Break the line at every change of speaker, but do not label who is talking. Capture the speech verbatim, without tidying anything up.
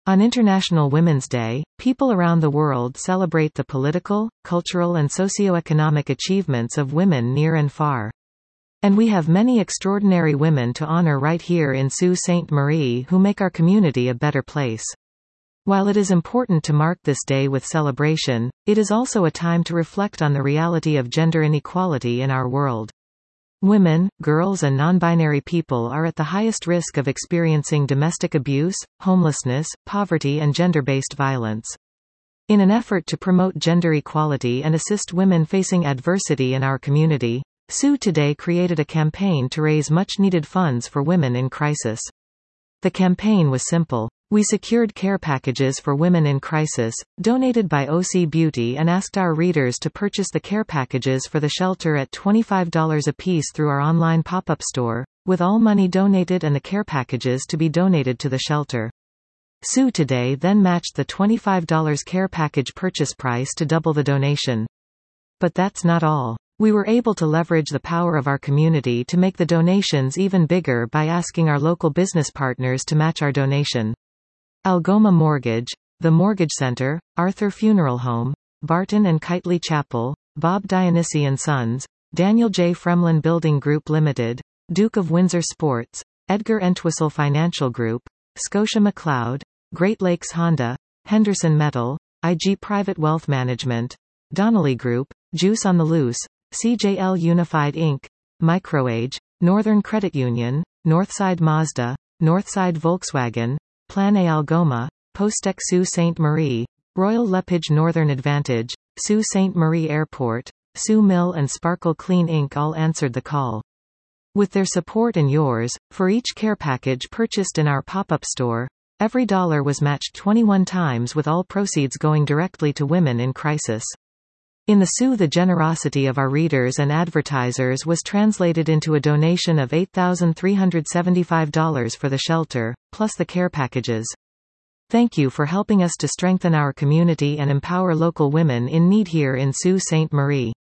On International Women's Day, people around the world celebrate the political, cultural and socio-economic achievements of women near and far. And we have many extraordinary women to honor right here in Sault Ste. Marie who make our community a better place. While it is important to mark this day with celebration, it is also a time to reflect on the reality of gender inequality in our world. Women, girls and non-binary people are at the highest risk of experiencing domestic abuse, homelessness, poverty and gender-based violence. In an effort to promote gender equality and assist women facing adversity in our community, Sault Today created a campaign to raise much-needed funds for women in crisis. The campaign was simple. We secured care packages for women in crisis, donated by O C Beauty, and asked our readers to purchase the care packages for the shelter at twenty-five dollars apiece through our online pop-up store, with all money donated and the care packages to be donated to the shelter. Sault Today then matched the twenty-five dollars care package purchase price to double the donation. But that's not all. We were able to leverage the power of our community to make the donations even bigger by asking our local business partners to match our donation. Algoma Mortgage, The Mortgage Center, Arthur Funeral Home, Barton and Kitely Chapel, Bob Dionisi and Sons, Daniel J. Fremlin Building Group Limited, Duke of Windsor Sports, Edgar Entwistle Financial Group, Scotia McLeod, Great Lakes Honda, Henderson Metal, I G Private Wealth Management, Donnelly Group, Juice on the Loose, C J L Unified Incorporated, Microage, Northern Credit Union, Northside Mazda, Northside Volkswagen, Plan A Algoma, Postec Sault Ste. Marie, Royal LePage Northern Advantage, Sault Ste. Marie Airport, Sioux Mill and Sparkle Clean Incorporated all answered the call. With their support and yours, for each care package purchased in our pop-up store, every dollar was matched twenty-one times, with all proceeds going directly to women in crisis. In the Sault, the generosity of our readers and advertisers was translated into a donation of eight thousand three hundred seventy-five dollars for the shelter, plus the care packages. Thank you for helping us to strengthen our community and empower local women in need here in Sault Ste. Marie.